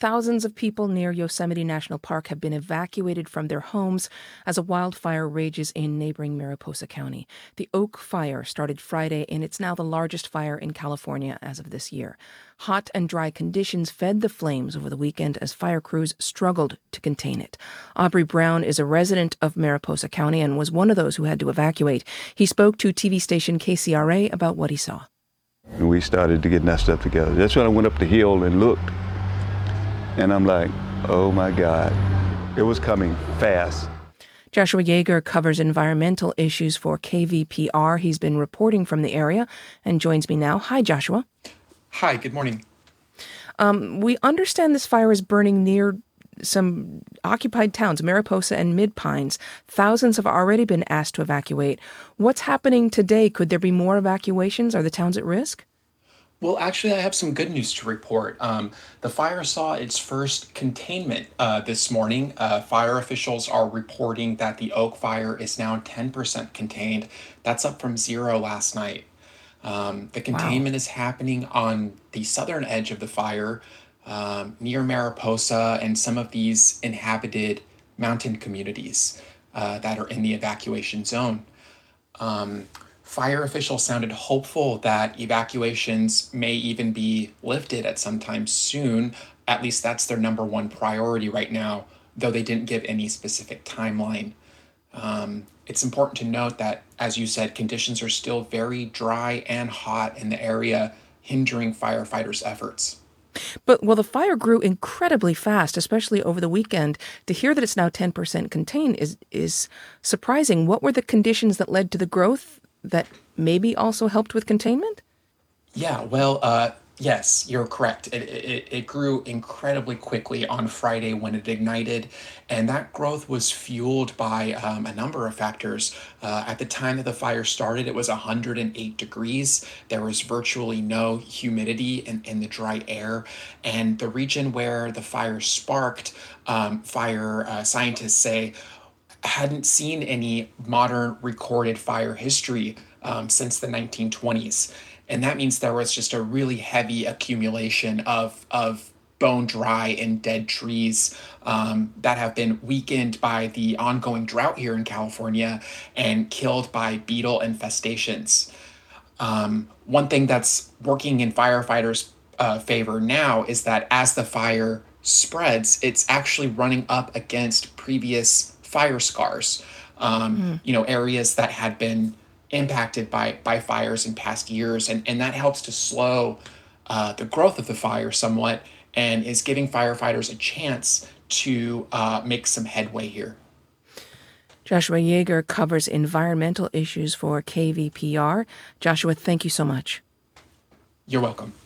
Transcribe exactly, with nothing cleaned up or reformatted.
Thousands of people near Yosemite National Park have been evacuated from their homes as a wildfire rages in neighboring Mariposa County. The Oak Fire started Friday, and it's now the largest fire in California as of this year. Hot and dry conditions fed the flames over the weekend as fire crews struggled to contain it. Aubrey Brown is a resident of Mariposa County and was one of those who had to evacuate. He spoke to T V station K C R A about what he saw. And we started to get that stuff together. That's when I went up the hill and looked. And I'm like, oh my God, it was coming fast. Joshua Yeager covers environmental issues for K V P R. He's been reporting from the area and joins me now. Hi, Joshua. Hi, good morning. Um, we understand this fire is burning near some occupied towns, Mariposa and Mid-Pines. Thousands have already been asked to evacuate. What's happening today? Could there be more evacuations? Are the towns at risk? Well, actually, I have some good news to report. Um, the fire saw its first containment uh, this morning. Uh, fire officials are reporting that the Oak Fire is now ten percent contained. That's up from zero last night. Um, the containment wow. is happening on the southern edge of the fire, um, near Mariposa and some of these inhabited mountain communities uh, that are in the evacuation zone. Um, Fire officials sounded hopeful that evacuations may even be lifted at some time soon. At least that's their number one priority right now, though they didn't give any specific timeline. Um, it's important to note that, as you said, conditions are still very dry and hot in the area, hindering firefighters' efforts. But, well, the fire grew incredibly fast, especially over the weekend. To hear that it's now ten percent contained is, is surprising. What were the conditions that led to the growth that maybe also helped with containment? Yeah, well, uh, yes, you're correct. It, it, it grew incredibly quickly on Friday when it ignited, and that growth was fueled by um, a number of factors. Uh, at the time that the fire started, it was one hundred eight degrees. There was virtually no humidity in, in the dry air, and the region where the fire sparked, um, fire uh, scientists say, hadn't seen any modern recorded fire history um, since the nineteen twenties. And that means there was just a really heavy accumulation of, of bone dry and dead trees um, that have been weakened by the ongoing drought here in California and killed by beetle infestations. Um, one thing that's working in firefighters' uh, favor now is that as the fire spreads, it's actually running up against previous fire scars, um, mm. you know, areas that had been impacted by by fires in past years. And, and that helps to slow uh, the growth of the fire somewhat and is giving firefighters a chance to uh, make some headway here. Joshua Yeager covers environmental issues for K V P R. Joshua, thank you so much. You're welcome.